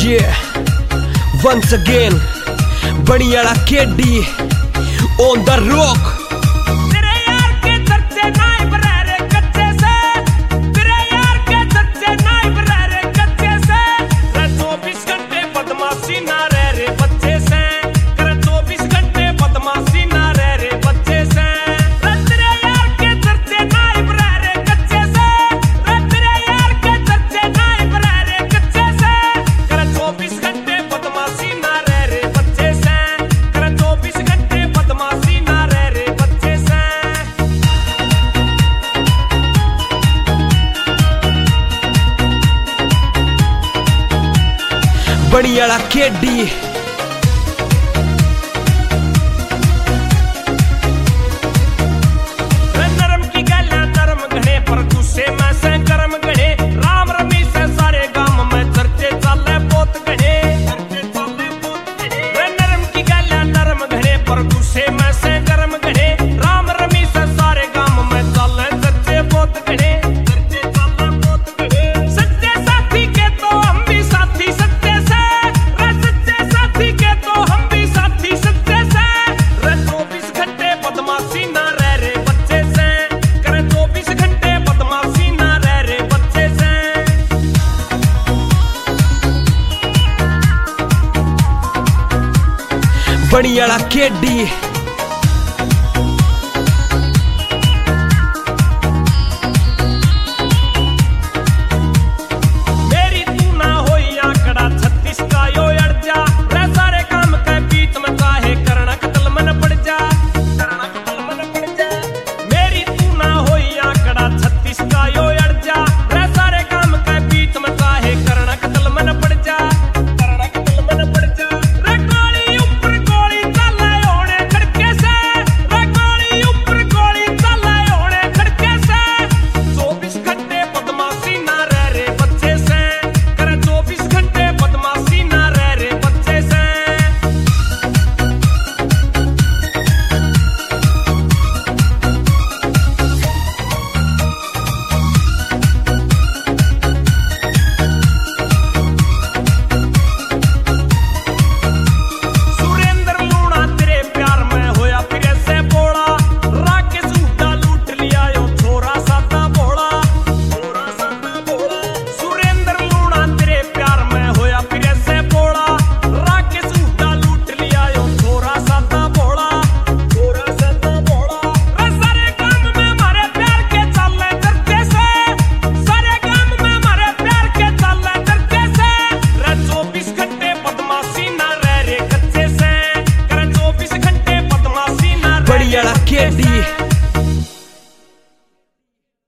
Yeah, once again, बड़ियाड़ा केडी on the rock. बड़ियाड़ा केडी नरम की गल्ला नरम घने पर गुस्से में से गरम घने राम रमी से सारे गांव में चर्चे चले बहुत घने नरम की गल्ला नरम घने पर गुस्से में से गरम घने राम रमी से सारे गांव में चले चर्चे बहुत घने सच्चे साथी के तो हम भी साथी सच्चे से सच्चे साथी के तो हम भी साथी सच्चे से 24 घंटे बदमाशी ना रह रे बच्चे से करे 24 घंटे बदमाशी ना रह रे बच्चे से बड़ियाड़ा केडी मेरी तू ना होई आंकड़ा 36 का यो अड़ जा रे सारे काम के बीच में काहे करना कतल मन पड़ जा मेरी तू ना होई आंकड़ा 36 का यो अड़ जा रे सारे काम के बीच में काहे करना कतल मन पड़ जा रे गोली ऊपर गोली चले होने खड़के से रे गोली ऊपर गोली चले होने खड़के से 24 घंटे बदमाशी ना रह रे बच्चे से करे 24 घंटे बदमाशी ना रह रे बच्चे से सुरेंद्र लूणा तेरे प्यार में होया फिर से बोला राके सूटा लूट लिया यो छोरा साता बोला सुरेंद्र लूणा तेरे प्यार में होया फिर से बोला राके सूटा लूट लिया यो छोरा साता बोला रे सारे काम में मारे प्यार के चले चर्चे से सारे काम में मारे प्यार के चले चर्चे से रे 24 घंटे बदमाशी ना रह रे कच्चे से करे 24 घंटे बदमाशी ना रह रे बड़ियाड़ा कच्चे केडी से।